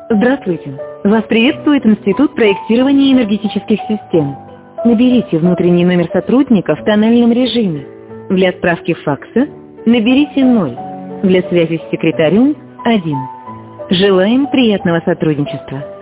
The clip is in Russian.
Здравствуйте. Вас приветствует Институт проектирования энергетических систем. Наберите внутренний номер сотрудника в тональном режиме. Для справки факса наберите 0. Для связи с секретарем 1. Желаем приятного сотрудничества.